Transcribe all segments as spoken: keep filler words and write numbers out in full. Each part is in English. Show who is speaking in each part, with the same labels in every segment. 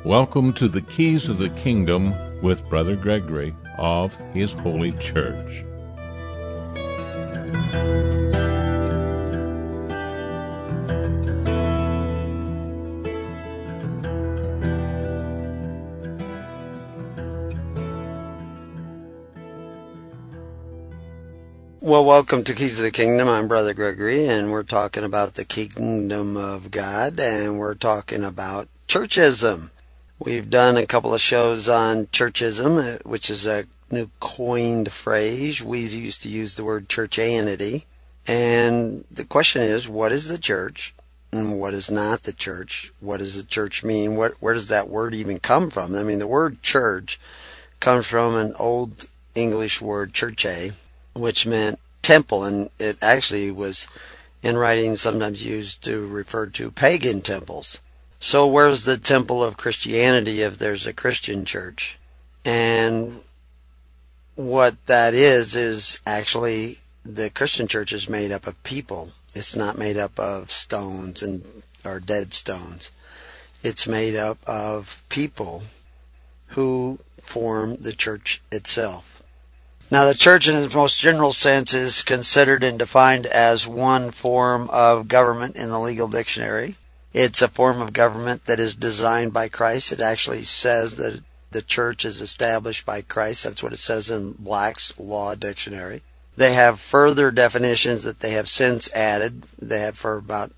Speaker 1: Welcome to the Keys of the Kingdom with Brother Gregory of His Holy Church.
Speaker 2: Well, welcome to Keys of the Kingdom. I'm Brother Gregory, and we're talking about the Kingdom of God, and we're talking about churchism. We've done a couple of shows on churchism, which is a new coined phrase. We used to use the word churchianity. And the question is, what is the church and what is not the church? What does the church mean? What, where does that word even come from? I mean, the word church comes from an old English word, churche, which meant temple, and it actually was in writing sometimes used to refer to pagan temples. So where's the temple of Christianity if there's a Christian church? And what that is, is actually the Christian church is made up of people. It's not made up of stones and or dead stones. It's made up of people who form the church itself. Now, the church in its most general sense is considered and defined as one form of government in the legal dictionary. It's a form of government that is designed by Christ. It actually says that the church is established by Christ. That's what it says in Black's Law Dictionary. They have further definitions that they have since added. They have for about,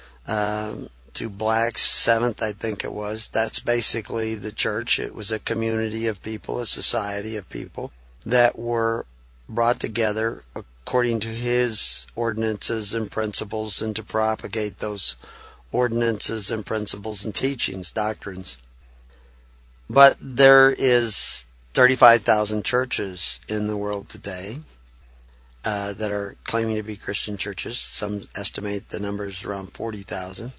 Speaker 2: um, to Black's seventh, I think it was. That's basically the church. It was a community of people, a society of people that were brought together according to his ordinances and principles and to propagate those ordinances and principles and teachings, doctrines. But there is thirty-five thousand churches in the world today uh, that are claiming to be Christian churches. Some estimate the number is around forty thousand.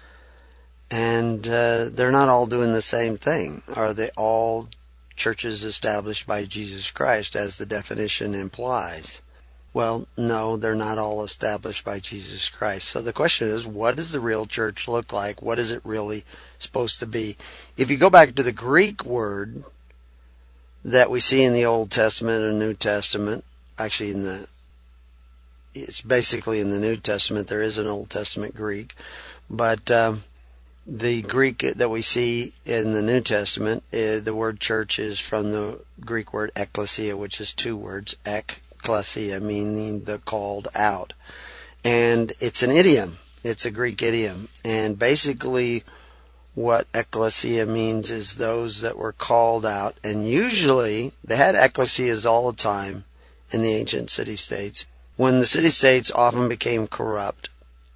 Speaker 2: And uh, they're not all doing the same thing. Are they all churches established by Jesus Christ, as the definition implies? Well, no, they're not all established by Jesus Christ. So the question is, what does the real church look like? What is it really supposed to be? If you go back to the Greek word that we see in the Old Testament and New Testament, actually in the, it's basically in the New Testament, there is an Old Testament Greek, but um, the Greek that we see in the New Testament, uh, the word church is from the Greek word ekklesia, which is two words, ekklesia, meaning the called out. And it's an idiom. It's a Greek idiom. And basically what ekklesia means is those that were called out. And usually they had ecclesias all the time in the ancient city-states. When the city-states often became corrupt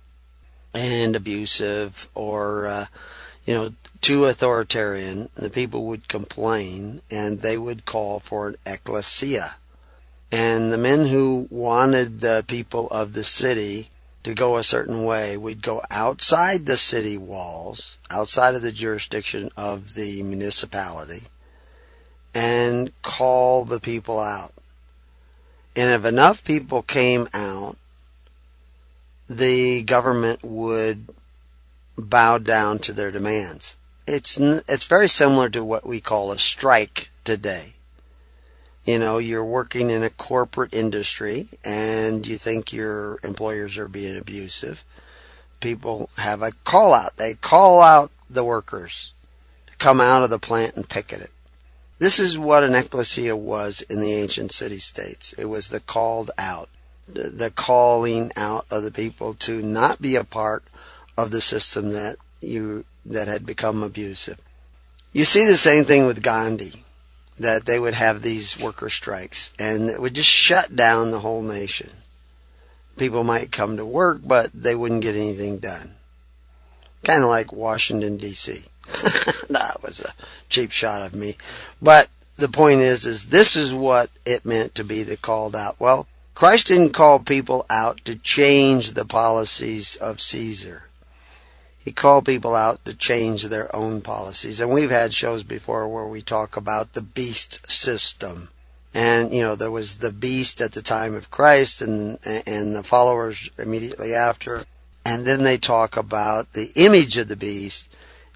Speaker 2: and abusive or, uh, you know, too authoritarian, the people would complain and they would call for an ecclesia. And the men who wanted the people of the city to go a certain way would go outside the city walls, outside of the jurisdiction of the municipality, and call the people out. And if enough people came out, the government would bow down to their demands. It's it's very similar to what we call a strike today. You know, you're working in a corporate industry and you think your employers are being abusive. People have a call out. They call out the workers to come out of the plant and picket it. This is what an ecclesia was in the ancient city-states. It was the called out. The calling out of the people to not be a part of the system that you that had become abusive. You see the same thing with Gandhi, that they would have these worker strikes and it would just shut down the whole nation. People might come to work, but they wouldn't get anything done. Kind of like Washington, D C That was a cheap shot of me. But the point is, is this is what it meant to be the called out. Well, Christ didn't call people out to change the policies of Caesar. He called people out to change their own policies. And we've had shows before where we talk about the beast system. And, you know, there was the beast at the time of Christ and, and the followers immediately after. And then they talk about the image of the beast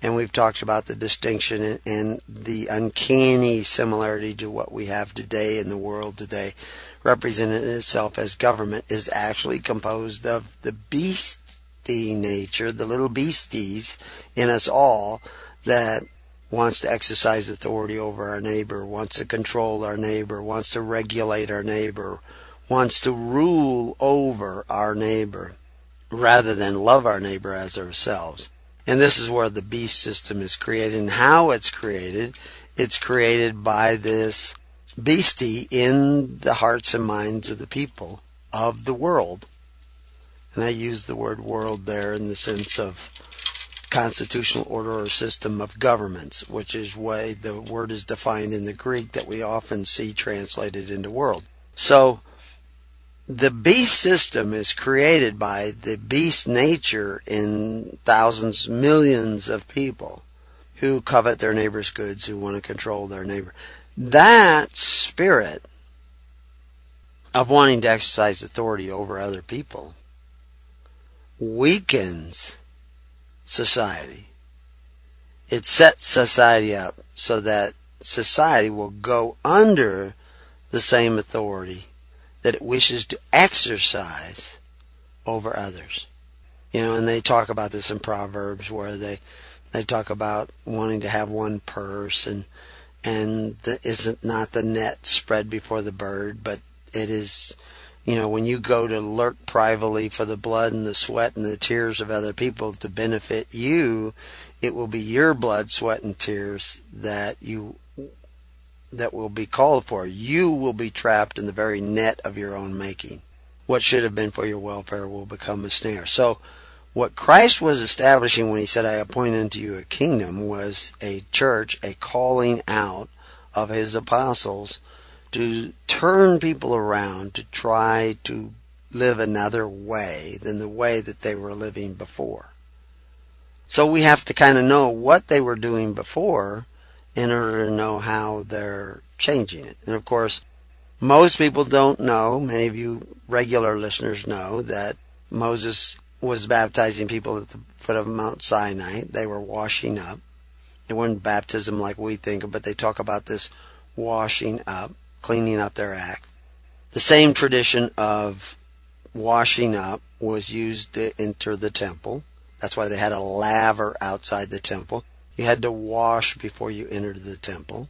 Speaker 2: And we've talked about the distinction and, and the uncanny similarity to what we have today in the world today, represented in itself as government, is actually composed of the beastie nature, the little beasties in us all that wants to exercise authority over our neighbor, wants to control our neighbor, wants to regulate our neighbor, wants to rule over our neighbor, rather than love our neighbor as ourselves. And this is where the beast system is created. And how it's created, it's created by this beastie in the hearts and minds of the people of the world. And I use the word world there in the sense of constitutional order or system of governments, which is way the word is defined in the Greek that we often see translated into world. So the beast system is created by the beast nature in thousands, millions of people who covet their neighbor's goods, who want to control their neighbor. That spirit of wanting to exercise authority over other people weakens society. It sets society up so that society will go under the same authority that it wishes to exercise over others. You know, and they talk about this in Proverbs, where they they talk about wanting to have one purse, and and the, isn't not the net spread before the bird, but it is, you know, when you go to lurk privately for the blood and the sweat and the tears of other people to benefit you, it will be your blood, sweat, and tears that you that will be called for. You will be trapped in the very net of your own making. What should have been for your welfare will become a snare. So what Christ was establishing when he said, I appoint unto you a kingdom, was a church, a calling out of his apostles to turn people around to try to live another way than the way that they were living before. So we have to kind of know what they were doing before in order to know how they're changing it. And of course, most people don't know, many of you regular listeners know, that Moses was baptizing people at the foot of Mount Sinai. They were washing up. It wasn't baptism like we think of, but they talk about this washing up, cleaning up their act. The same tradition of washing up was used to enter the temple. That's why they had a laver outside the temple. You had to wash before you entered the temple.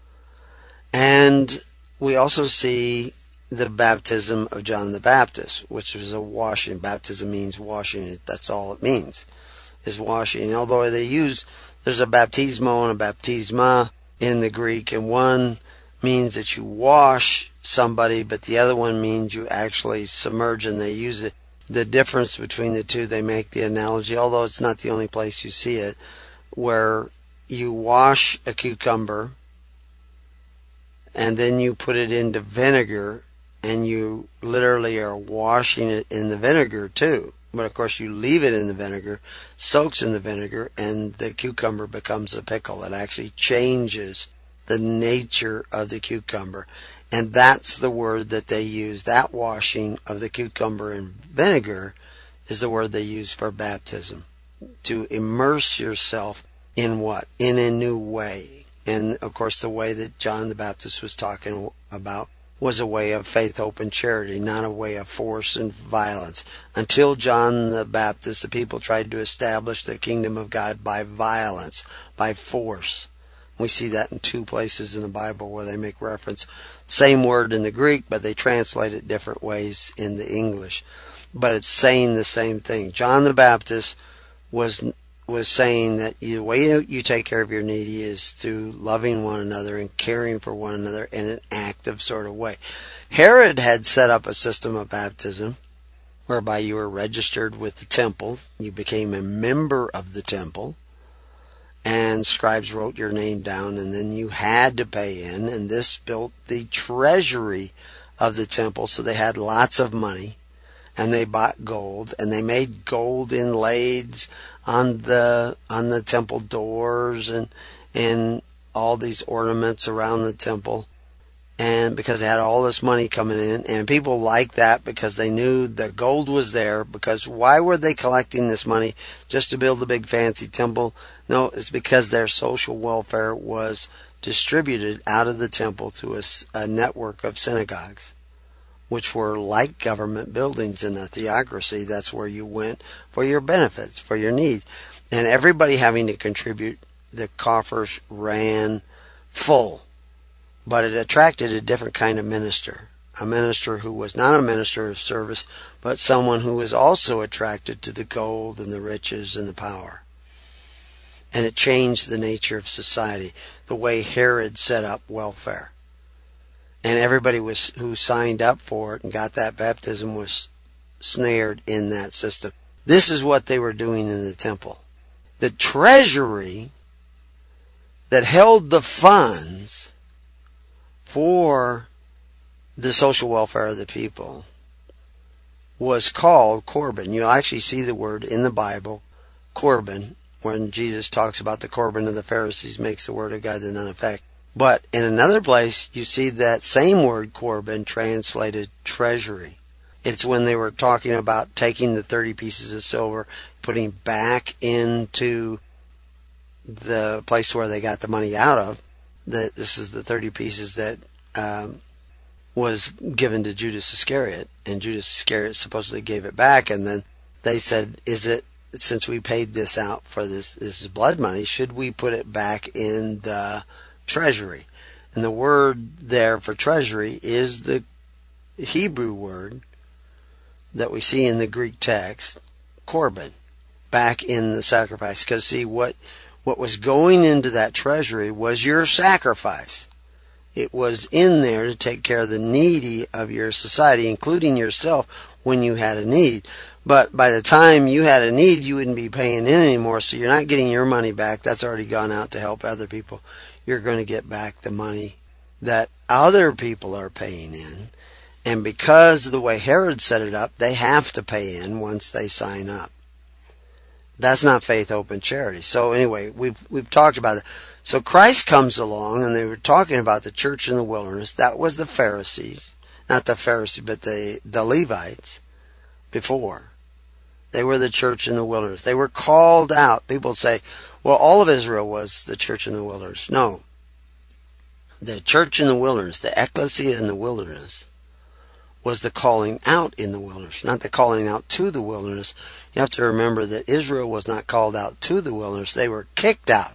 Speaker 2: And we also see the baptism of John the Baptist, which was a washing. Baptism means washing. That's all it means, is washing. And although they use, there's a baptismo and a baptisma in the Greek, and one means that you wash somebody, but the other one means you actually submerge, and they use it. The difference between the two, they make the analogy, although it's not the only place you see it, where you wash a cucumber and then you put it into vinegar, and you literally are washing it in the vinegar too. But of course you leave it in the vinegar, soaks in the vinegar, and the cucumber becomes a pickle. It actually changes the nature of the cucumber. And that's the word that they use. That washing of the cucumber in vinegar is the word they use for baptism. To immerse yourself in what? In a new way. And of course the way that John the Baptist was talking about was a way of faith, hope, and charity, not a way of force and violence. Until John the Baptist, the people tried to establish the kingdom of God by violence, by force. We see that in two places in the Bible where they make reference. Same word in the Greek, but they translate it different ways in the English. But it's saying the same thing. John the Baptist was was saying that you, the way you take care of your needy is through loving one another and caring for one another in an active sort of way. Herod had set up a system of baptism whereby you were registered with the temple. You became a member of the temple, and scribes wrote your name down, and then you had to pay in, and this built the treasury of the temple, so they had lots of money, and they bought gold, and they made gold inlays on the on the temple doors, and and all these ornaments around the temple. And because they had all this money coming in, and people liked that because they knew the gold was there. Because why were they collecting this money? Just to build a big fancy temple? No, it's because their social welfare was distributed out of the temple to a, a network of synagogues, which were like government buildings in a theocracy. That's where you went for your benefits, for your need. And everybody having to contribute, the coffers ran full. But it attracted a different kind of minister, a minister who was not a minister of service, but someone who was also attracted to the gold and the riches and the power. And it changed the nature of society, the way Herod set up welfare. And everybody was who signed up for it and got that baptism was snared in that system. This is what they were doing in the temple. The treasury that held the funds for the social welfare of the people was called Corban. You'll actually see the word in the Bible, Corban, when Jesus talks about the Corban of the Pharisees, makes the word of God to none effect. But in another place, you see that same word Corban translated treasury. It's when they were talking about taking the thirty pieces of silver, putting back into the place where they got the money out of. That this is the thirty pieces that um, was given to Judas Iscariot, and Judas Iscariot supposedly gave it back, and then they said, is it, since we paid this out for this, this is blood money, should we put it back in the treasury? And the word there for treasury is the Hebrew word that we see in the Greek text, Corban, back in the sacrifice. Because see, what What was going into that treasury was your sacrifice. It was in there to take care of the needy of your society, including yourself when you had a need. But by the time you had a need, you wouldn't be paying in anymore, so you're not getting your money back. That's already gone out to help other people. You're going to get back the money that other people are paying in. And because of the way Herod set it up, they have to pay in once they sign up. That's not faith, hope, and charity. So anyway, we've we've talked about it. So Christ comes along, and they were talking about the church in the wilderness. That was the Pharisees, not the Pharisees, but the the Levites. Before, they were the church in the wilderness. They were called out. People say, "Well, all of Israel was the church in the wilderness." No, the church in the wilderness, the ecclesia in the wilderness, was the calling out in the wilderness, not the calling out to the wilderness. You have to remember that Israel was not called out to the wilderness. They were kicked out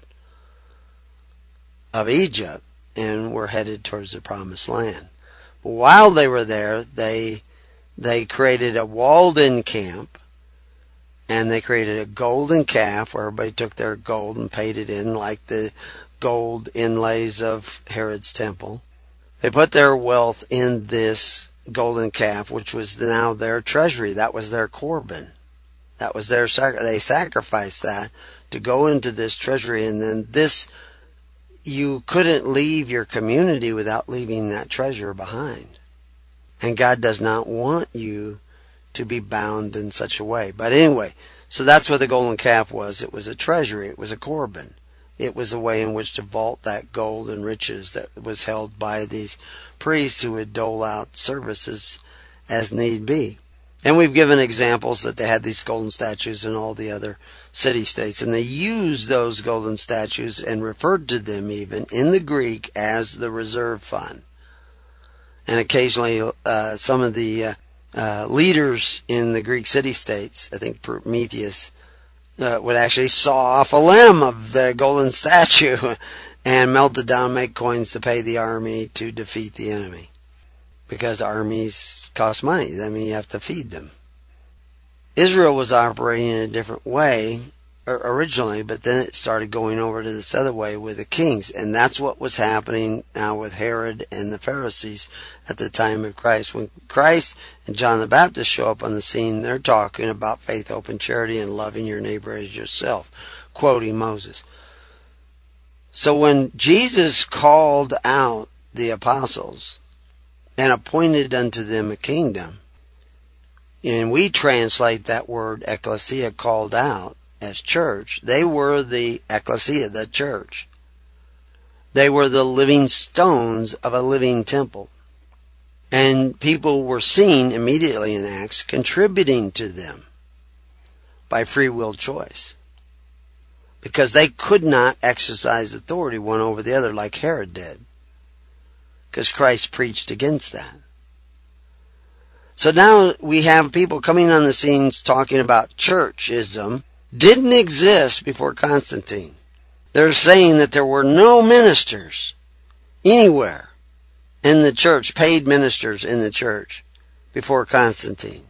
Speaker 2: of Egypt and were headed towards the promised land. But while they were there, they they created a walled-in camp, and they created a golden calf where everybody took their gold and paid it in like the gold inlays of Herod's temple. They put their wealth in this golden calf, which was now their treasury. That was their Corban. That was their sac- they sacrificed that to go into this treasury, and then this, you couldn't leave your community without leaving that treasure behind. And God does not want you to be bound in such a way. But anyway, so that's what the golden calf was. It was a treasury. It was a Corban. It was a way in which to vault that gold and riches that was held by these priests who would dole out services as need be. And we've given examples that they had these golden statues in all the other city-states, and they used those golden statues and referred to them even in the Greek as the reserve fund. And occasionally uh, some of the uh, uh, leaders in the Greek city-states, I think Prometheus, Uh, would actually saw off a limb of the golden statue and melt it down, make coins to pay the army to defeat the enemy. Because armies cost money. I mean, you have to feed them. Israel was operating in a different way originally, but then it started going over to this other way with the kings. And that's what was happening now with Herod and the Pharisees at the time of Christ. When Christ and John the Baptist show up on the scene, they're talking about faith, hope, and charity and loving your neighbor as yourself, quoting Moses. So when Jesus called out the apostles and appointed unto them a kingdom, and we translate that word ecclesia, called out, as church, they were the ecclesia, the church. They were the living stones of a living temple. And people were seen immediately in Acts contributing to them by free will choice. Because they could not exercise authority one over the other like Herod did. Because Christ preached against that. So now we have people coming on the scenes talking about churchism didn't exist before Constantine. They're saying that there were no ministers anywhere in the church, paid ministers in the church, before Constantine.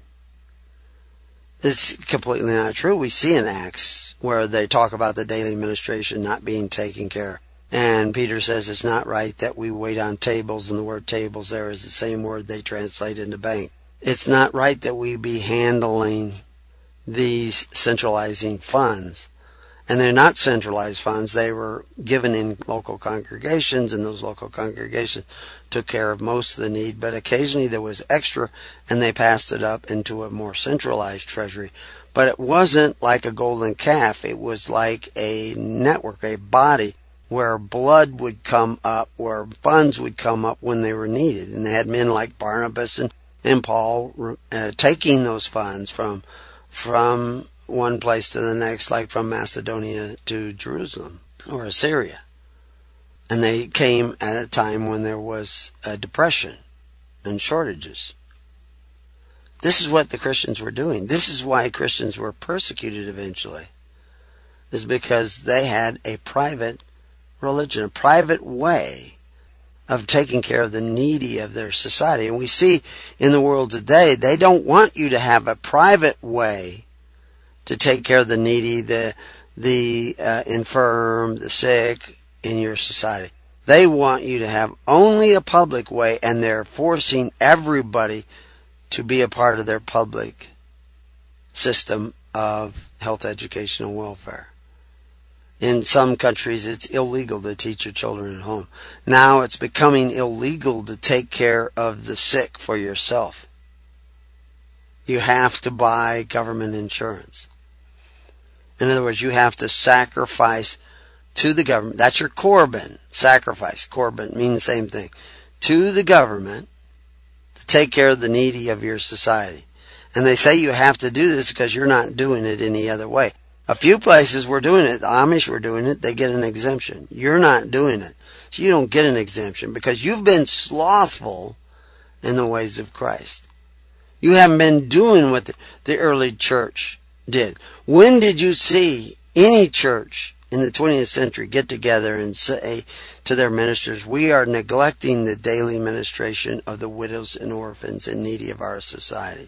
Speaker 2: It's completely not true. We see in Acts where they talk about the daily ministration not being taken care of. And Peter says it's not right that we wait on tables, and the word tables there is the same word they translate into bank. It's not right that we be handling these centralizing funds. And they're not centralized funds. They were given in local congregations, and those local congregations took care of most of the need. But occasionally there was extra, and they passed it up into a more centralized treasury. But it wasn't like a golden calf. It was like a network, a body, where blood would come up, where funds would come up when they were needed. And they had men like Barnabas and, and Paul uh, taking those funds from from one place to the next, like from Macedonia to Jerusalem or Assyria. And they came at a time when there was a depression and shortages. This is what the Christians were doing. This is why Christians were persecuted eventually, is because they had a private religion, a private way of taking care of the needy of their society. And we see in the world today, they don't want you to have a private way to take care of the needy, the the uh, infirm, the sick in your society. They want you to have only a public way, and they're forcing everybody to be a part of their public system of health, education, and welfare. In some countries, it's illegal to teach your children at home. Now it's becoming illegal to take care of the sick for yourself. You have to buy government insurance. In other words, you have to sacrifice to the government. That's your Corban. Sacrifice. Corban means the same thing. To the government to take care of the needy of your society. And they say you have to do this because you're not doing it any other way. A few places were doing it. The Amish were doing it. They get an exemption. You're not doing it. So you don't get an exemption because you've been slothful in the ways of Christ. You haven't been doing what the, the early church did. When did you see any church in the twentieth century get together and say to their ministers, we are neglecting the daily ministration of the widows and orphans and needy of our society?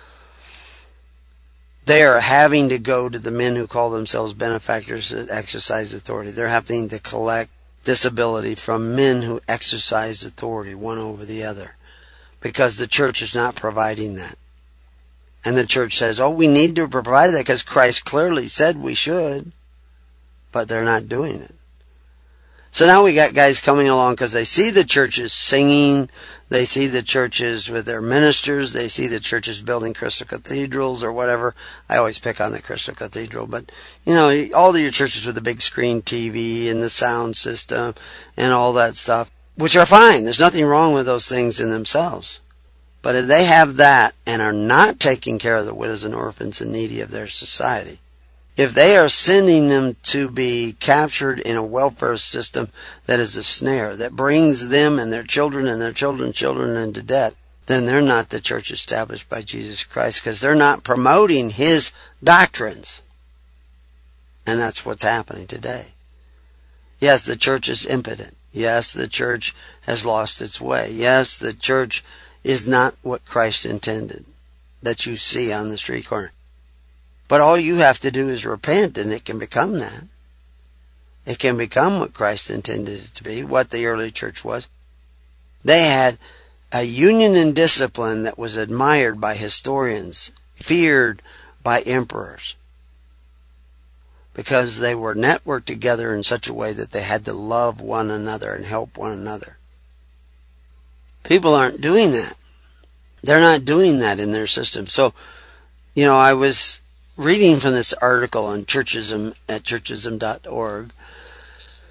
Speaker 2: They are having to go to the men who call themselves benefactors that exercise authority. They're having to collect disability from men who exercise authority one over the other, because the church is not providing that. And the church says, oh, we need to provide that because Christ clearly said we should, but they're not doing it. So now we got guys coming along because they see the churches singing, they see the churches with their ministers, they see the churches building crystal cathedrals or whatever. I always pick on the crystal cathedral, but you know, all of your churches with the big screen T V and the sound system and all that stuff, which are fine. There's nothing wrong with those things in themselves. But if they have that and are not taking care of the widows and orphans and needy of their society, if they are sending them to be captured in a welfare system that is a snare, that brings them and their children and their children's children into debt, then they're not the church established by Jesus Christ, because they're not promoting His doctrines. And that's what's happening today. Yes, the church is impotent. Yes, the church has lost its way. Yes, the church is not what Christ intended that you see on the street corner. But all you have to do is repent, and it can become that. It can become what Christ intended it to be, what the early church was. They had a union and discipline that was admired by historians, feared by emperors, because they were networked together in such a way that they had to love one another and help one another. People aren't doing that. They're not doing that in their system. So, you know, I was reading from this article on churchism at churchism dot org,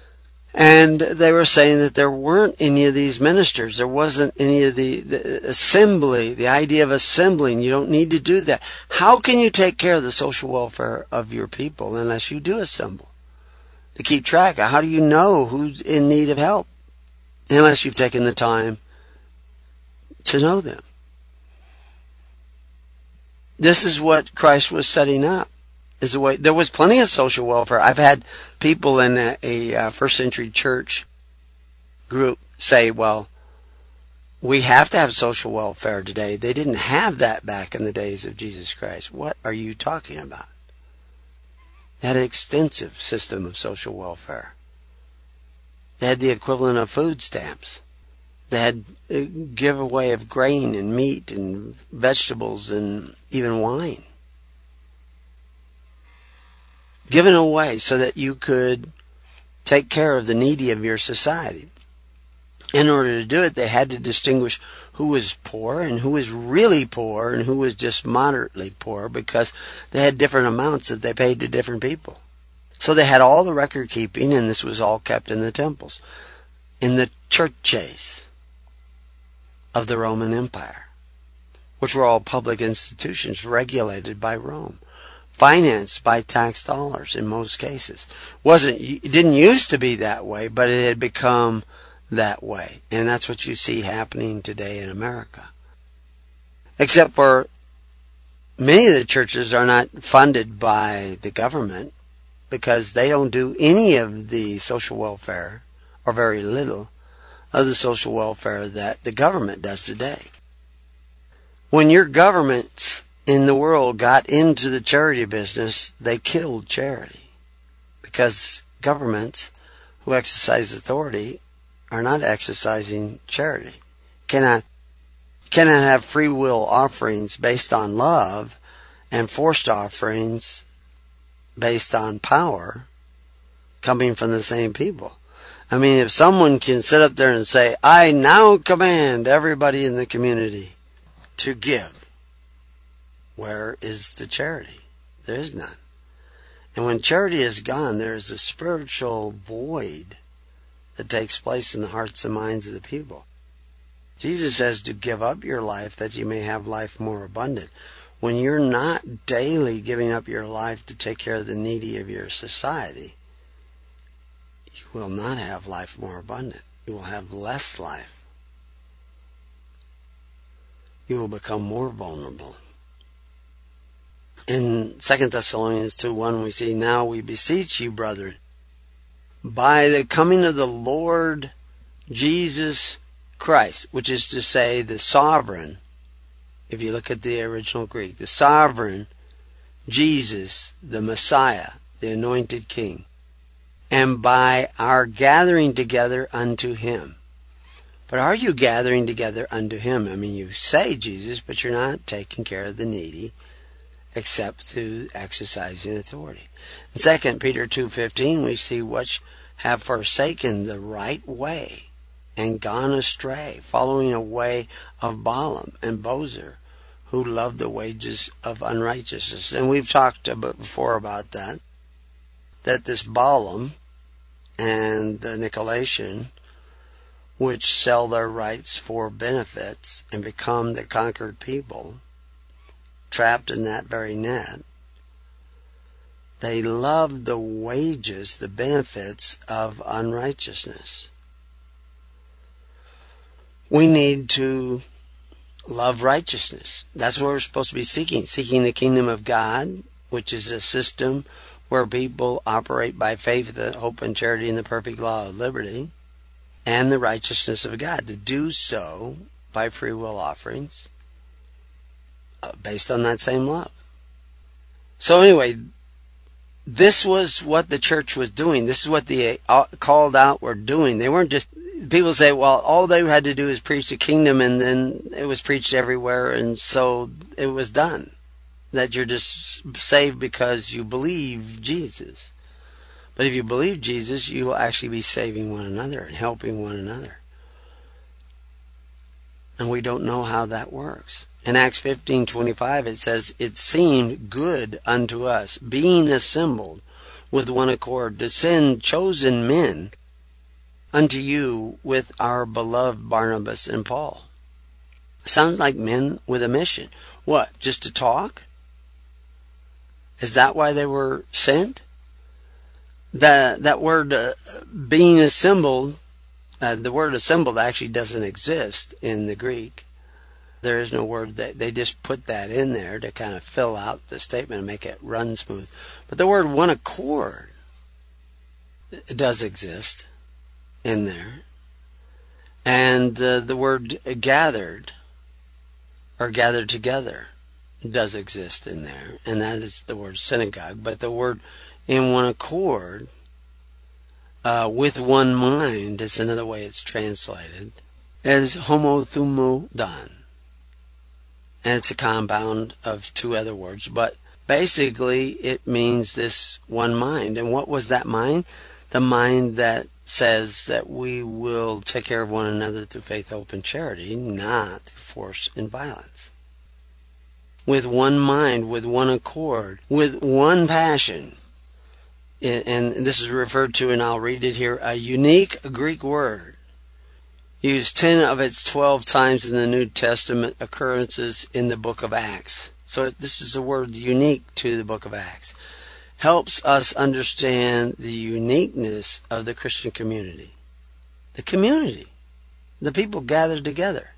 Speaker 2: And they were saying that there weren't any of these ministers. There wasn't any of the, the assembly, the idea of assembling. You don't need to do that. How can you take care of the social welfare of your people unless you do assemble? To keep track of, how do you know who's in need of help? Unless you've taken the time to know them. This is what Christ was setting up. Is the way there was plenty of social welfare. I've had people in a, a, a first century church group say, well, we have to have social welfare today. They didn't have that back in the days of Jesus Christ. What are you talking about? They had an extensive system of social welfare. They had the equivalent of food stamps. They had a giveaway of grain and meat and vegetables and even wine. Given away so that you could take care of the needy of your society. In order to do it, they had to distinguish who was poor and who was really poor and who was just moderately poor, because they had different amounts that they paid to different people. So they had all the record keeping, and this was all kept in the temples, in the churches of the Roman Empire, which were all public institutions regulated by Rome. Financed by tax dollars in most cases. Wasn't, it didn't used to be that way, but it had become that way. And that's what you see happening today in America. Except for many of the churches are not funded by the government because they don't do any of the social welfare, or very little of the social welfare that the government does today. When your government's in the world got into the charity business, they killed charity. Because governments who exercise authority are not exercising charity. Cannot, cannot have free will offerings based on love and forced offerings based on power coming from the same people. I mean, if someone can sit up there and say, I now command everybody in the community to give, where is the charity? There is none. And when charity is gone, there is a spiritual void that takes place in the hearts and minds of the people. Jesus says to give up your life that you may have life more abundant. When you're not daily giving up your life to take care of the needy of your society, you will not have life more abundant. You will have less life. You will become more vulnerable. In Second Thessalonians two one, we see, now we beseech you, brethren, by the coming of the Lord Jesus Christ, which is to say the sovereign, if you look at the original Greek, the sovereign Jesus, the Messiah, the anointed King, and by our gathering together unto him. But are you gathering together unto him? I mean, you say Jesus, but you're not taking care of the needy, except through exercising authority. In Second Peter two fifteen, we see which have forsaken the right way and gone astray, following a way of Balaam and Bozer, who loved the wages of unrighteousness. And we've talked about before about that, that this Balaam and the Nicolaitans, which sell their rights for benefits and become the conquered people, trapped in that very net, they love the wages, the benefits of unrighteousness. We need to love righteousness. That's what we're supposed to be seeking. Seeking the kingdom of God, which is a system where people operate by faith, hope, and charity in the perfect law of liberty, and the righteousness of God. To do so by free will offerings, based on that same love. So anyway, this was what the church was doing. This is what the called out were doing. They weren't just, people say, well, all they had to do is preach the kingdom, and then it was preached everywhere, and so it was done. That you're just saved because you believe Jesus. But if you believe Jesus, you will actually be saving one another and helping one another. And we don't know how that works. In Acts fifteen twenty-five, it says, it seemed good unto us, being assembled with one accord, to send chosen men unto you with our beloved Barnabas and Paul. Sounds like men with a mission. What, just to talk? Is that why they were sent? That, that word uh, being assembled, uh, the word assembled actually doesn't exist in the Greek. There is no word that they just put that in there to kind of fill out the statement and make it run smooth. But the word one accord, it does exist in there. And uh, the word gathered or gathered together does exist in there. And that is the word synagogue. But the word in one accord, uh, with one mind is another way it's translated, is homothumadon. And it's a compound of two other words. But basically it means this one mind. And what was that mind? The mind that says that we will take care of one another through faith, hope, and charity, not through force and violence. With one mind, with one accord, with one passion. And this is referred to, and I'll read it here, a unique Greek word. Used ten of its twelve times in the New Testament occurrences in the book of Acts. So this is a word unique to the book of Acts. Helps us understand the uniqueness of the Christian community. The community. The people gathered together.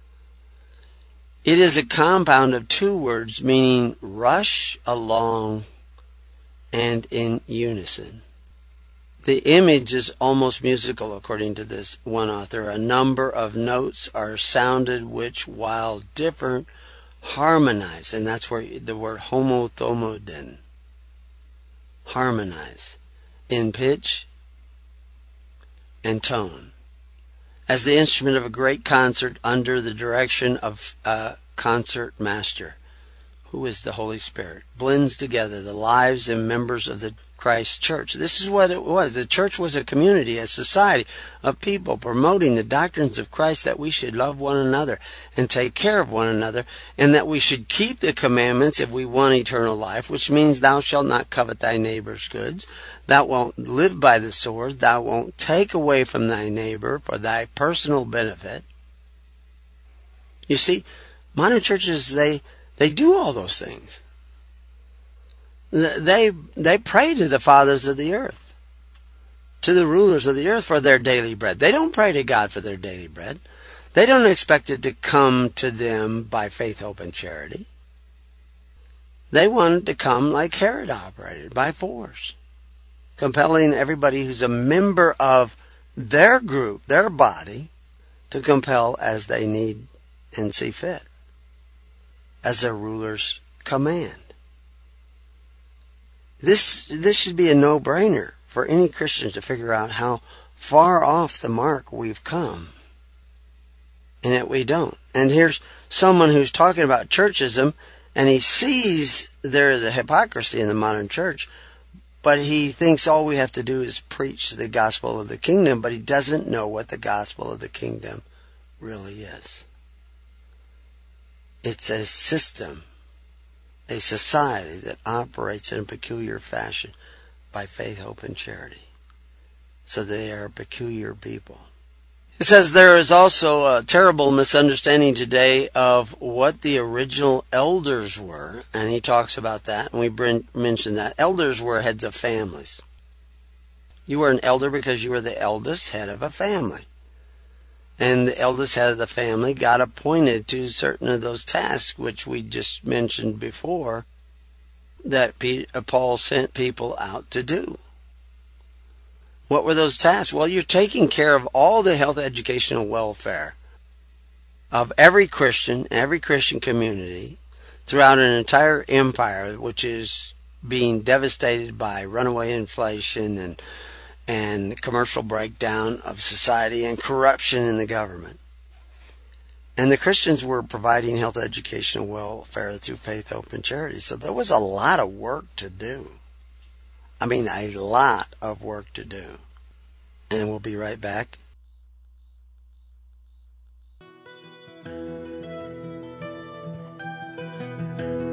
Speaker 2: It is a compound of two words meaning rush along and in unison. The image is almost musical, according to this one author. A number of notes are sounded which, while different, harmonize. And that's where the word homothumadon. Harmonize. In pitch and tone. As the instrument of a great concert under the direction of a concert master, who is the Holy Spirit, blends together the lives and members of the Christ Church. This is what it was. The church was a community, a society of people promoting the doctrines of Christ, that we should love one another and take care of one another, and that we should keep the commandments if we want eternal life, which means thou shalt not covet thy neighbor's goods, thou won't live by the sword, thou won't take away from thy neighbor for thy personal benefit. You see, modern churches, they, they do all those things. They they pray to the fathers of the earth, to the rulers of the earth for their daily bread. They don't pray to God for their daily bread. They don't expect it to come to them by faith, hope, and charity. They want it to come like Herod operated, by force, compelling everybody who's a member of their group, their body, to compel as they need and see fit, as their rulers command. This this should be a no-brainer for any Christian to figure out how far off the mark we've come, and yet we don't. And here's someone who's talking about churchism, and he sees there is a hypocrisy in the modern church, but he thinks all we have to do is preach the gospel of the kingdom, but he doesn't know what the gospel of the kingdom really is. It's a system, a society that operates in a peculiar fashion by faith, hope, and charity. So they are a peculiar people. It says there is also a terrible misunderstanding today of what the original elders were, and he talks about that, and we mentioned that. Elders were heads of families. You were an elder because you were the eldest head of a family. And the eldest head of the family got appointed to certain of those tasks, which we just mentioned before, that Paul sent people out to do. What were those tasks? Well, you're taking care of all the health, educational welfare of every Christian, every Christian community throughout an entire empire, which is being devastated by runaway inflation and and commercial breakdown of society and corruption in the government. And the Christians were providing health, education, and welfare through faith, hope, and charity. So there was a lot of work to do. I mean, a lot of work to do. And we'll be right back.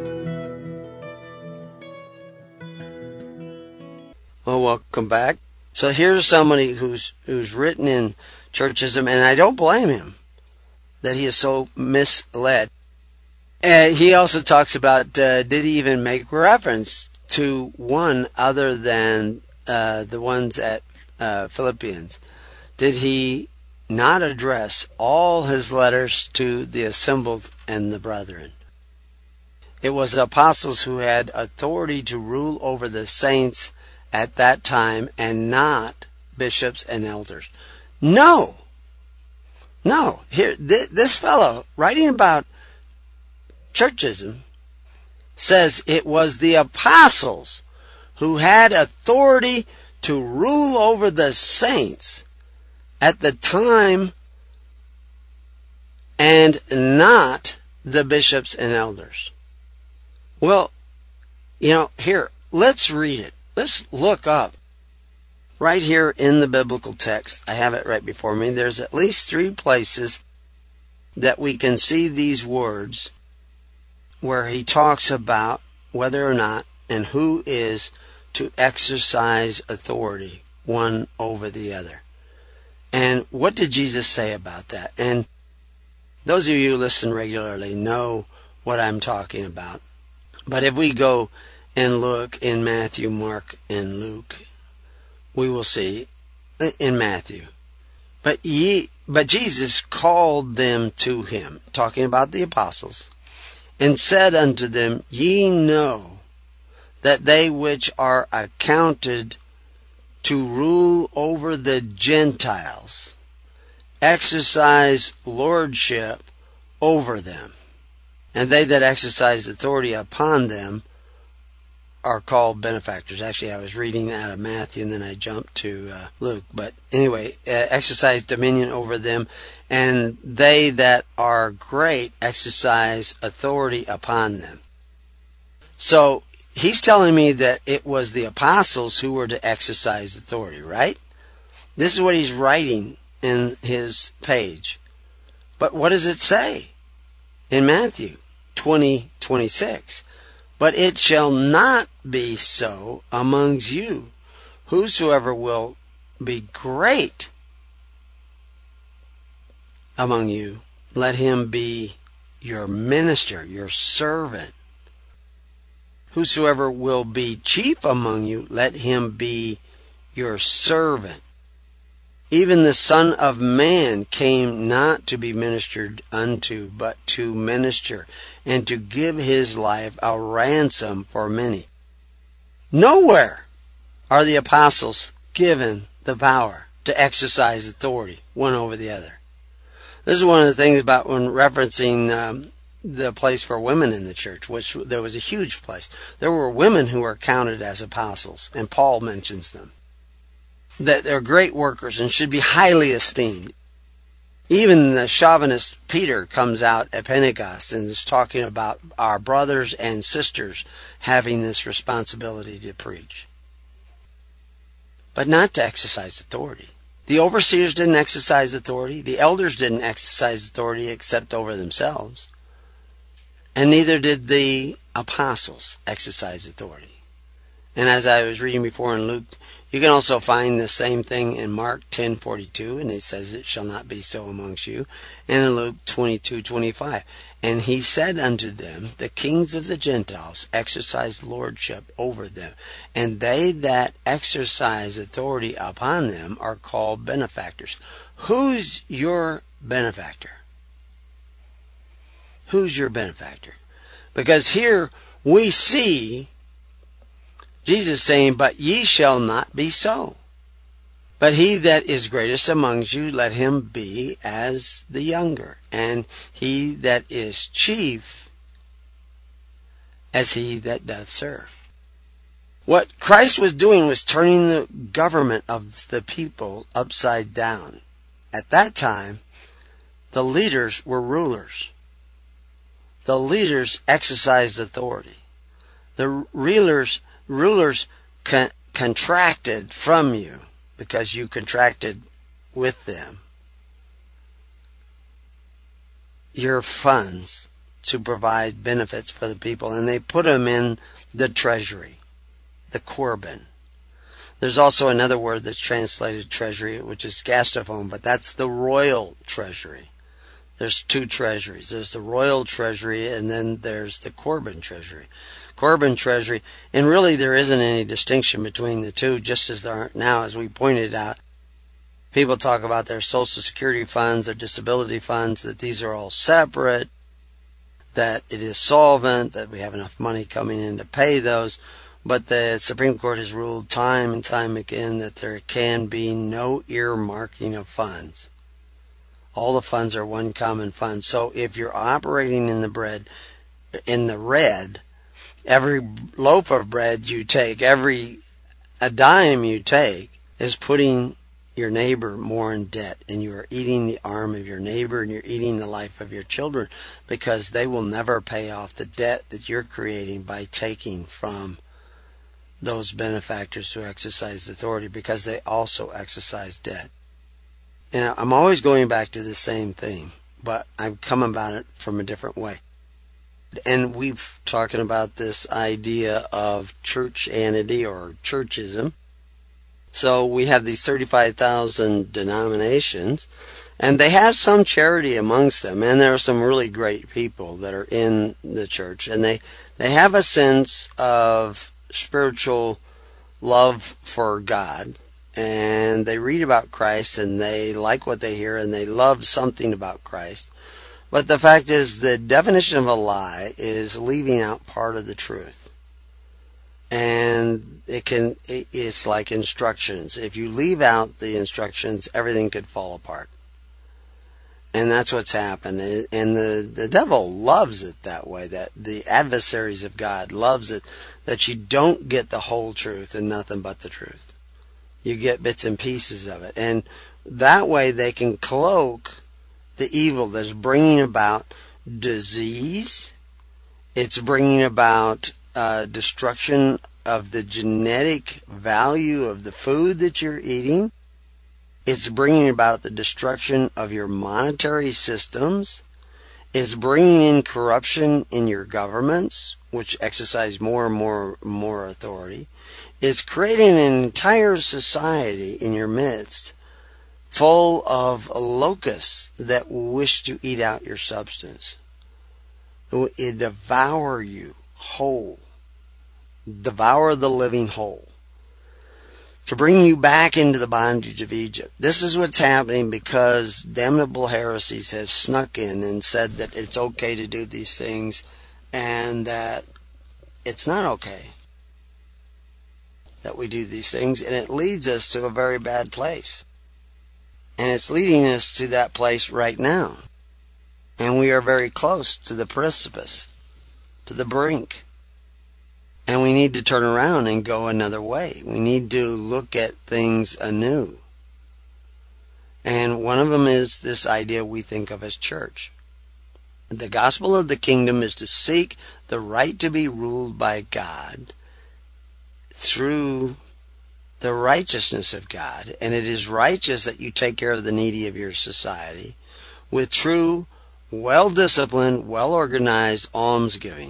Speaker 2: Well, welcome back So here's somebody who's who's written in churchism, and I don't blame him that he is so misled. And he also talks about, uh, did he even make reference to one other than uh, the ones at uh, Philippians? Did he not address all his letters to the assembled and the brethren? It was the apostles who had authority to rule over the saints at that time, and not bishops and elders. No. No. Here, th- this fellow writing about churchism says it was the apostles who had authority to rule over the saints at the time, and not the bishops and elders. Well, you know, here, let's read it. Let's look up right here in the biblical text. I have it right before me. There's at least three places that we can see these words where he talks about whether or not and who is to exercise authority one over the other. And what did Jesus say about that? And those of you who listen regularly know what I'm talking about. But if we go and look in Matthew, Mark, and Luke, we will see in Matthew. But ye, but Jesus called them to him, talking about the apostles, and said unto them, Ye know that they which are accounted to rule over the Gentiles exercise lordship over them, and they that exercise authority upon them are called benefactors. Actually, I was reading out of Matthew and then I jumped to uh, Luke. But anyway, uh, exercise dominion over them, and they that are great exercise authority upon them. So he's telling me that it was the apostles who were to exercise authority, right? This is what he's writing in his page. But what does it say in Matthew twenty twenty-six? But it shall not be so amongst you. Whosoever will be great among you, let him be your minister, your servant. Whosoever will be chief among you, let him be your servant. Even the Son of Man came not to be ministered unto, but to minister, and to give his life a ransom for many. Nowhere are the apostles given the power to exercise authority one over the other. This is one of the things about when referencing um, the place for women in the church, which there was a huge place. There were women who were counted as apostles, and Paul mentions them, that they're great workers and should be highly esteemed. Even the chauvinist Peter comes out at Pentecost and is talking about our brothers and sisters having this responsibility to preach, but not to exercise authority. The overseers didn't exercise authority. The elders didn't exercise authority except over themselves. And neither did the apostles exercise authority. And as I was reading before in Luke, you can also find the same thing in Mark ten forty-two, and it says, It shall not be so amongst you. And in Luke twenty-two twenty-five, And he said unto them, The kings of the Gentiles exercise lordship over them, and they that exercise authority upon them are called benefactors. Who's your benefactor? Who's your benefactor? Because here we see Jesus saying, But ye shall not be so. But he that is greatest amongst you, let him be as the younger, and he that is chief as he that doth serve. What Christ was doing was turning the government of the people upside down. At that time, the leaders were rulers. The leaders exercised authority. The rulers Rulers con- contracted from you because you contracted with them your funds to provide benefits for the people, and they put them in the treasury, the Corban. There's also another word that's translated treasury, which is gastophone, but that's the royal treasury. There's two treasuries. There's the royal treasury, and then there's the Corbin treasury. Corbin treasury, and really there isn't any distinction between the two, just as there aren't now, as we pointed out. People talk about their Social Security funds, their disability funds, that these are all separate, that it is solvent, that we have enough money coming in to pay those. But the Supreme Court has ruled time and time again that there can be no earmarking of funds. All the funds are one common fund. So if you're operating in the bread, in the red, every loaf of bread you take, every a dime you take, is putting your neighbor more in debt, and you are eating the arm of your neighbor, and you're eating the life of your children, because they will never pay off the debt that you're creating by taking from those benefactors who exercise authority, because they also exercise debt. And I'm always going back to the same thing, but I'm coming about it from a different way. And we've talking about this idea of churchanity or churchism. So we have these thirty-five thousand denominations, and they have some charity amongst them, and there are some really great people that are in the church, and they, they have a sense of spiritual love for God, and they read about Christ, and they like what they hear, and they love something about Christ. But the fact is, the definition of a lie is leaving out part of the truth. And it can, it's like instructions. If you leave out the instructions, everything could fall apart. And that's what's happened. And the, the devil loves it that way, that the adversaries of God loves it, that you don't get the whole truth and nothing but the truth. You get bits and pieces of it. And that way they can cloak the evil that's bringing about disease. It's bringing about uh, destruction of the genetic value of the food that you're eating. It's bringing about the destruction of your monetary systems. It's bringing in corruption in your governments, which exercise more and more and more authority. It's creating an entire society in your midst full of locusts that wish to eat out your substance. It devour you whole. Devour the living whole. To bring you back into the bondage of Egypt. This is what's happening because damnable heresies have snuck in and said that it's okay to do these things and that it's not okay that we do these things, and it leads us to a very bad place. And it's leading us to that place right now. And we are very close to the precipice, to the brink. And we need to turn around and go another way. We need to look at things anew. And one of them is this idea we think of as church. The gospel of the kingdom is to seek the right to be ruled by God through the righteousness of God. And it is righteous that you take care of the needy of your society with true, well-disciplined, well-organized almsgiving.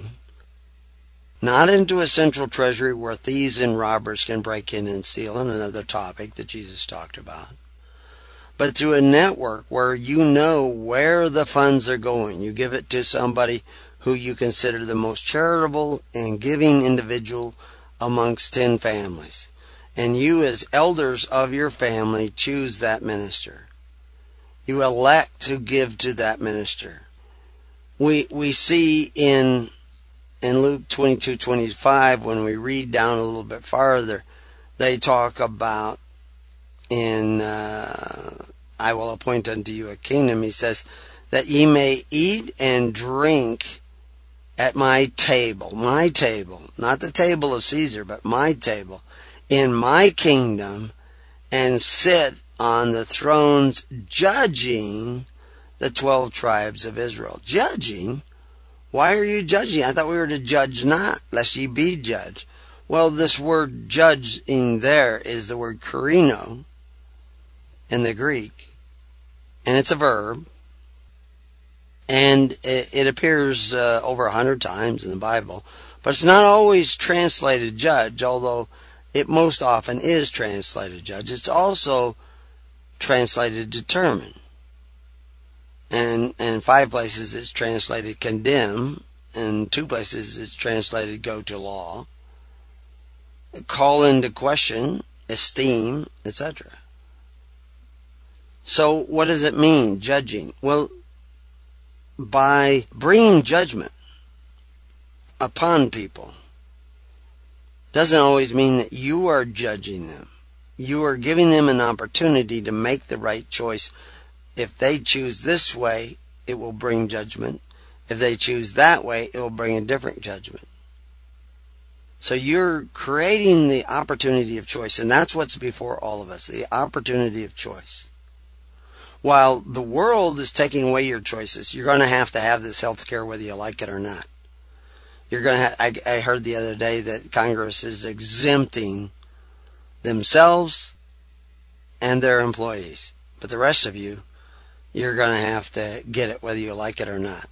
Speaker 2: Not into a central treasury where thieves and robbers can break in and steal, another topic that Jesus talked about. But through a network where you know where the funds are going. You give it to somebody who you consider the most charitable and giving individual amongst ten families. And you as elders of your family choose that minister. You elect to give to that minister. We we see in in Luke twenty-two twenty-five, when we read down a little bit farther, they talk about in uh, I will appoint unto you a kingdom. He says that ye may eat and drink at my table, my table, not the table of Caesar, but my table, in my kingdom, and sit on the thrones judging the twelve tribes of Israel. Judging? Why are you judging? I thought we were to judge not, lest ye be judged. Well, this word judging there is the word karino in the Greek, and it's a verb. And it appears uh, over a hundred times in the Bible. But it's not always translated judge, although it most often is translated judge. It's also translated determine. And in five places it's translated condemn. In two places it's translated go to law, call into question, esteem, et cetera. So what does it mean, judging? Well, by bringing judgment upon people doesn't always mean that you are judging them. You are giving them an opportunity to make the right choice. If they choose this way, it will bring judgment. If they choose that way, it will bring a different judgment. So you're creating the opportunity of choice, and that's what's before all of us, the opportunity of choice. While the world is taking away your choices, you're going to have to have this health care whether you like it or not. You're going to. Ha- I, I heard the other day that Congress is exempting themselves and their employees, but the rest of you, you're going to have to get it whether you like it or not.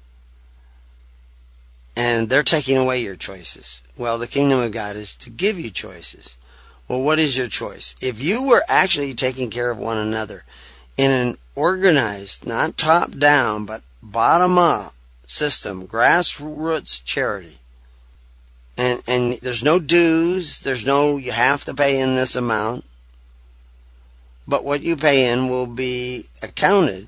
Speaker 2: And they're taking away your choices. Well, the kingdom of God is to give you choices. Well, what is your choice? If you were actually taking care of one another in an organized, not top down, but bottom up system, grassroots charity, and, and there's no dues, there's no you have to pay in this amount, but what you pay in will be accounted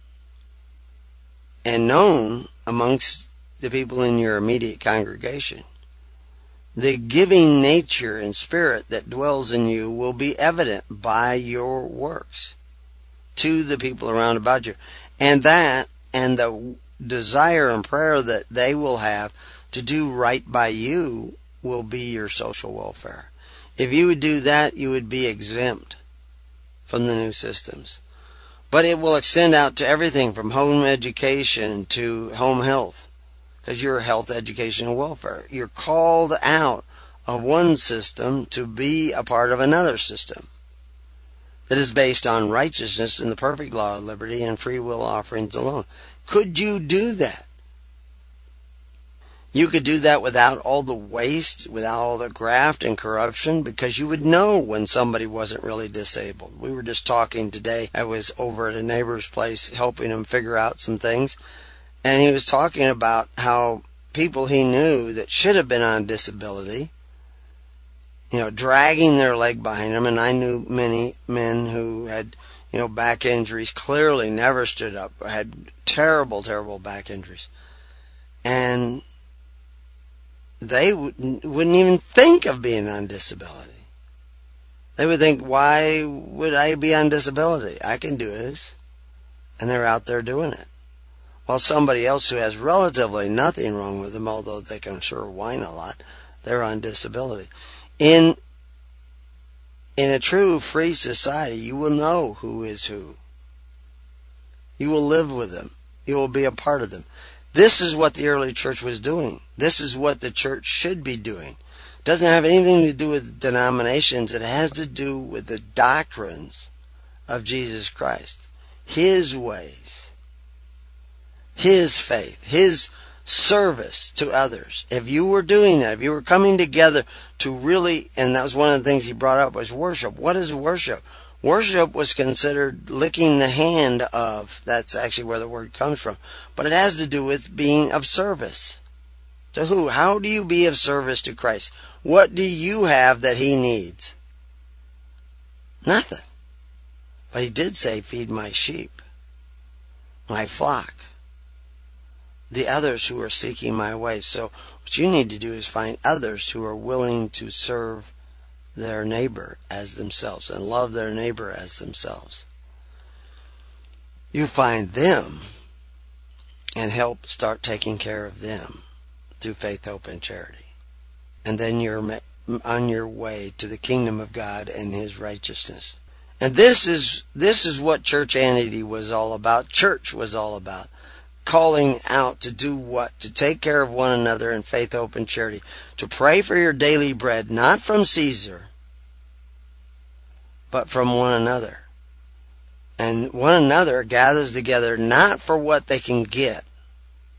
Speaker 2: and known amongst the people in your immediate congregation. The giving nature and spirit that dwells in you will be evident by your works to the people around about you. And that and the desire and prayer that they will have to do right by you will be your social welfare. If you would do that, you would be exempt from the new systems. But it will extend out to everything from home education to home health, because you're health, education, and welfare. You're called out of one system to be a part of another system that is based on righteousness and the perfect law of liberty and free will offerings alone. Could you do that? You could do that without all the waste, without all the graft and corruption, because you would know when somebody wasn't really disabled. We were just talking today. I was over at a neighbor's place helping him figure out some things, and he was talking about how people he knew that should have been on disability, you know, dragging their leg behind them, and I knew many men who had, you know, back injuries, clearly never stood up, had terrible, terrible back injuries. And they wouldn't, wouldn't even think of being on disability. They would think, why would I be on disability? I can do this. And they're out there doing it. While somebody else who has relatively nothing wrong with them, although they can sure whine a lot, they're on disability. In, in a true free society, you will know who is who. You will live with them. You will be a part of them. This is what the early church was doing. This is what the church should be doing. It doesn't have anything to do with denominations. It has to do with the doctrines of Jesus Christ. His ways. His faith. His service to others. If you were doing that, if you were coming together to really, and that was one of the things he brought up, was worship. What is worship? Worship was considered licking the hand of, that's actually where the word comes from, but it has to do with being of service. To who? How do you be of service to Christ? What do you have that he needs? Nothing. But he did say, feed my sheep, my flock, the others who are seeking my ways. So what you need to do is find others who are willing to serve their neighbor as themselves and love their neighbor as themselves. You find them and help start taking care of them through faith, hope, and charity. And then you're on your way to the kingdom of God and his righteousness. And this is this is what churchianity was all about. Church was all about. Calling out to do what? To take care of one another in faith, hope, and charity. To pray for your daily bread, not from Caesar, but from one another. And one another gathers together not for what they can get,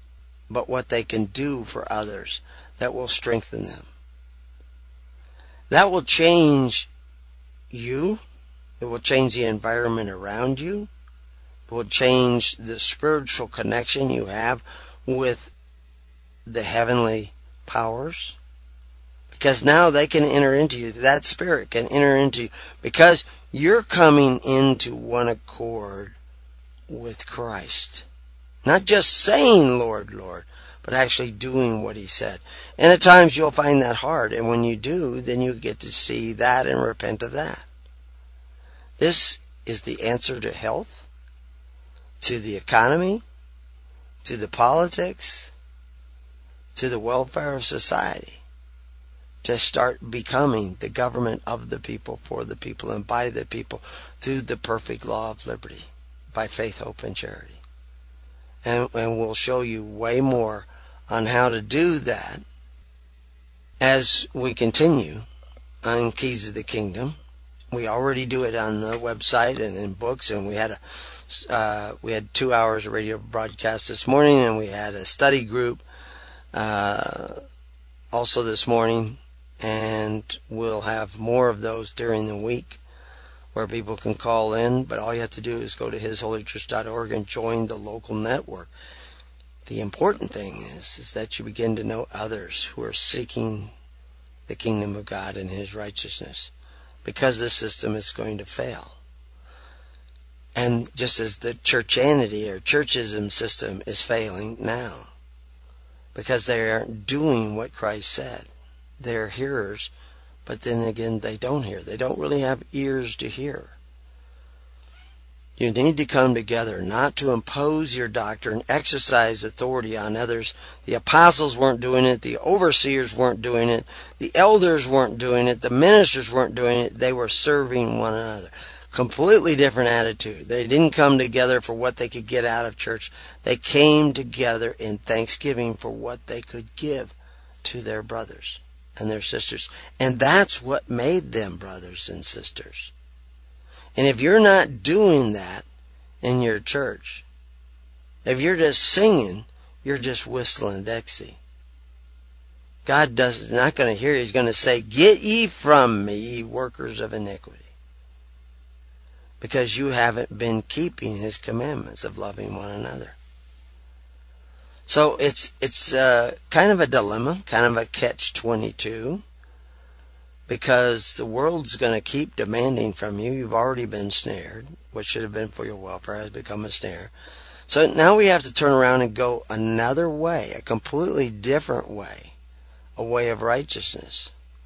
Speaker 2: but what they can do for others that will strengthen them. That will change you. It will change the environment around you. It will change the spiritual connection you have with the heavenly powers. Because now they can enter into you. That spirit can enter into you. Because you're coming into one accord with Christ. Not just saying, Lord, Lord, but actually doing what he said. And at times you'll find that hard. And when you do, then you get to see that and repent of that. This is the answer to health, to the economy, to the politics, to the welfare of society. To start becoming the government of the people, for the people, and by the people, through the perfect law of liberty, by faith, hope, and charity. And, and we'll show you way more on how to do that as we continue on Keys of the Kingdom. We already do it on the website and in books, and we had a uh, we had two hours of radio broadcast this morning, and we had a study group uh, also this morning. And we'll have more of those during the week where people can call in. But all you have to do is go to his holy church dot org and join the local network. The important thing is, is that you begin to know others who are seeking the kingdom of God and his righteousness. Because this system is going to fail. And just as the churchanity or churchism system is failing now. Because they aren't doing what Christ said. They're hearers, but then again, they don't hear. They don't really have ears to hear. You need to come together, not to impose your doctrine, exercise authority on others. The apostles weren't doing it. The overseers weren't doing it. The elders weren't doing it. The ministers weren't doing it. They were serving one another. Completely different attitude. They didn't come together for what they could get out of church. They came together in thanksgiving for what they could give to their brothers and their sisters. And that's what made them brothers and sisters. And if you're not doing that in your church, if you're just singing, you're just whistling Dixie. God does, is not going to hear you. He's going to say, "Get ye from me, ye workers of iniquity." Because you haven't been keeping his commandments of loving one another. So it's it's uh, kind of a dilemma, kind of a catch twenty-two, because the world's going to keep demanding from you. You've already been snared. What should have been for your welfare has become a snare. So now we have to turn around and go another way, a completely different way, a way of righteousness.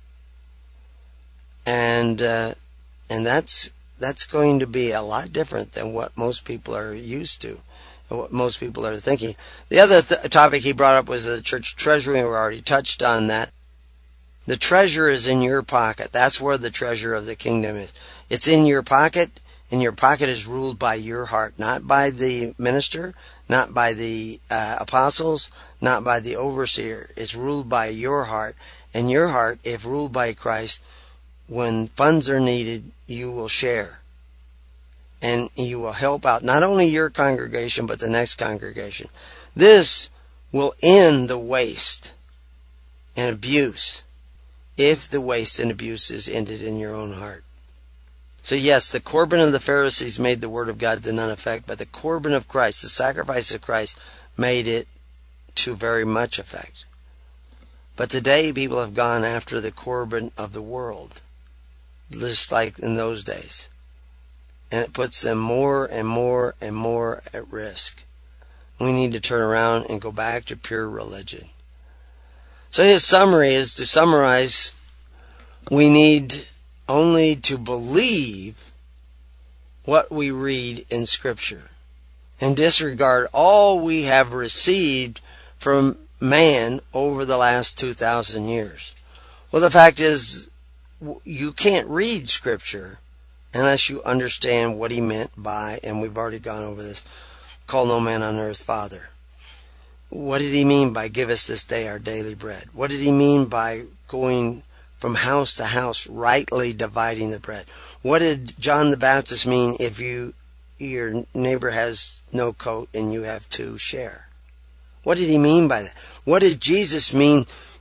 Speaker 2: And uh, and that's that's going to be a lot different than what most people are used to. What most people are thinking. The other th- topic he brought up was the church treasury, and we already touched on that. The treasure is in your pocket. That's where the treasure of the kingdom is. It's in your pocket, and your pocket is ruled by your heart, not by the minister, not by the uh, apostles, not by the overseer. It's ruled by your heart, and your heart, if ruled by Christ, when funds are needed, you will share. And you will help out not only your congregation, but the next congregation. This will end the waste and abuse, if the waste and abuse is ended in your own heart. So yes, the Corban of the Pharisees made the word of God to none effect, but the Corban of Christ, the sacrifice of Christ, made it to very much effect. But today people have gone after the Corban of the world, just like in those days. And it puts them more and more and more at risk. We need to turn around and go back to pure religion. So his summary is, to summarize, we need only to believe what we read in Scripture and disregard all we have received from man over the last two thousand years. Well, the fact is, you can't read Scripture unless you understand what he meant by, and we've already gone over this, call no man on earth Father. What did he mean by give us this day our daily bread? What did he mean by going from house to house, rightly dividing the bread? What did John the Baptist mean if you your neighbor has no coat and you have two, share? What did he mean by that? What did Jesus mean?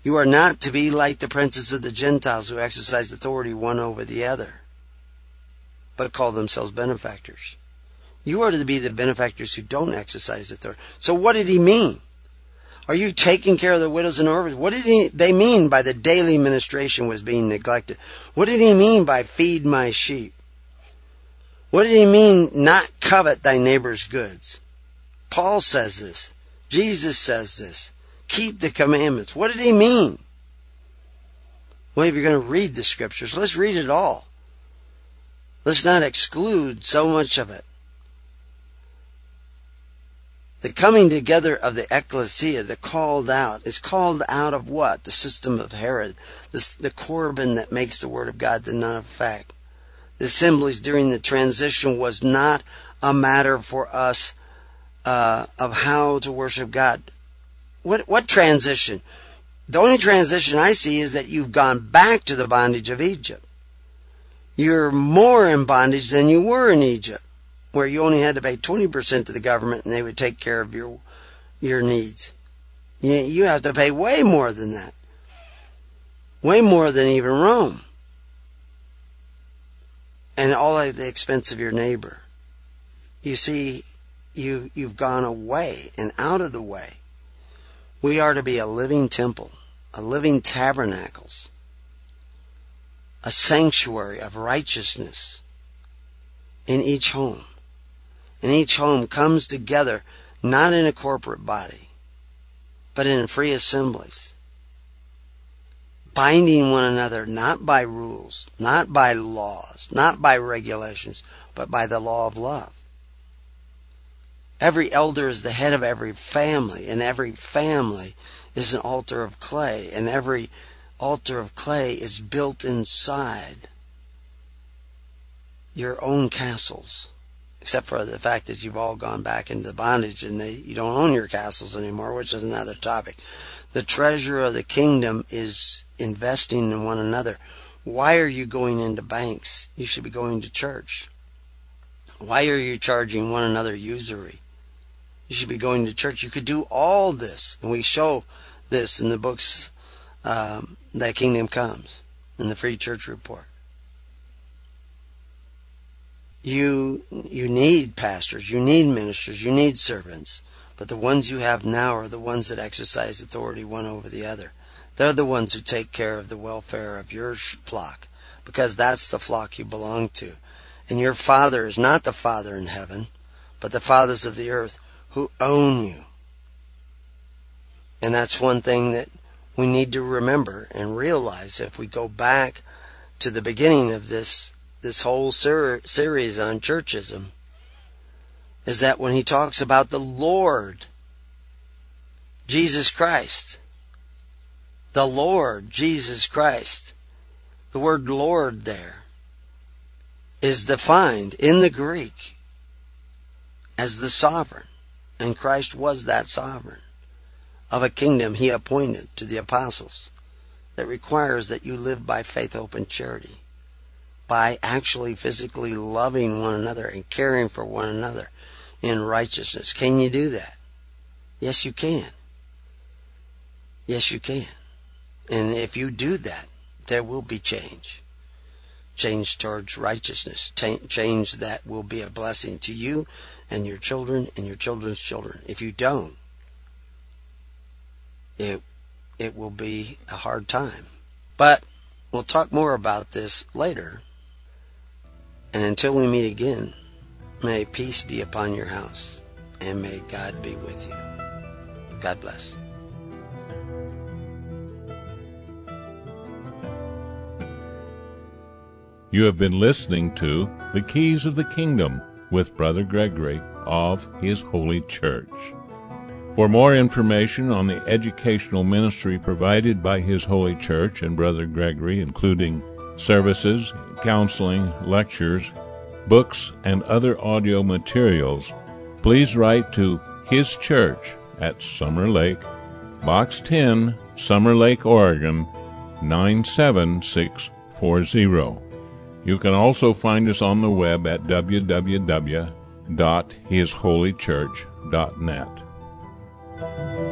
Speaker 2: You are not to be like the princes of the Gentiles who exercise authority one over the other, but call themselves benefactors. You are to be the benefactors who don't exercise authority. So what did he mean? Are you taking care of the widows and orphans? What did he, they mean by the daily ministration was being neglected? What did he mean by feed my sheep? What did he mean not covet thy neighbor's goods? Paul says this. Jesus says this. Keep the commandments. What did he mean? Well, if you're going to read the scriptures, let's read it all. Let's not exclude so much of it. The coming together of the ecclesia, the called out, is called out of what? The system of Herod, the, the Corban that makes the word of God to none effect. The assemblies during the transition was not a matter for us uh, of how to worship God. What what transition? The only transition I see is that you've gone back to the bondage of Egypt. You're more in bondage than you were in Egypt, where you only had to pay twenty percent to the government and they would take care of your your needs. You, you have to pay way more than that. Way more than even Rome. And all at the expense of your neighbor. You see, you, you've gone away and out of the way. We are to be a living temple, a living tabernacles, a sanctuary of righteousness in each home. And each home comes together not in a corporate body, but in free assemblies, binding one another not by rules, not by laws, not by regulations, but by the law of love. Every elder is the head of every family, and every family is an altar of clay, and every altar of clay is built inside your own castles, except for the fact that you've all gone back into bondage and they, you don't own your castles anymore, which is another topic. The treasure of the kingdom is investing in one another. Why are you going into banks? You should be going to church. Why are you charging one another usury? You should be going to church. You could do all this, and we show this in the books um, that Kingdom Comes, in the Free Church Report. You you need pastors, you need ministers, you need servants, but the ones you have now are the ones that exercise authority one over the other. They're the ones who take care of the welfare of your flock, because that's the flock you belong to. And your Father is not the Father in heaven, but the fathers of the earth who own you. And that's one thing that we need to remember and realize if we go back to the beginning of this this whole ser- series on churchism, is that when he talks about the Lord Jesus Christ, the Lord Jesus Christ, the word Lord there is defined in the Greek as the sovereign, and Christ was that sovereign of a kingdom he appointed to the apostles that requires that you live by faith, hope, and charity, by actually physically loving one another and caring for one another in righteousness. Can you do that? Yes, you can. Yes, you can. And if you do that, there will be change. Change towards righteousness. Change that will be a blessing to you and your children and your children's children. If you don't, it, it will be a hard time. But we'll talk more about this later. And until we meet again, may peace be upon your house, and may God be with you. God bless.
Speaker 1: You have been listening to The Keys of the Kingdom with Brother Gregory of His Holy Church. For more information on the educational ministry provided by His Holy Church and Brother Gregory, including services, counseling, lectures, books, and other audio materials, please write to His Church at Summer Lake, Box ten, Summer Lake, Oregon, nine seven six four zero. You can also find us on the web at w w w dot his holy church dot net.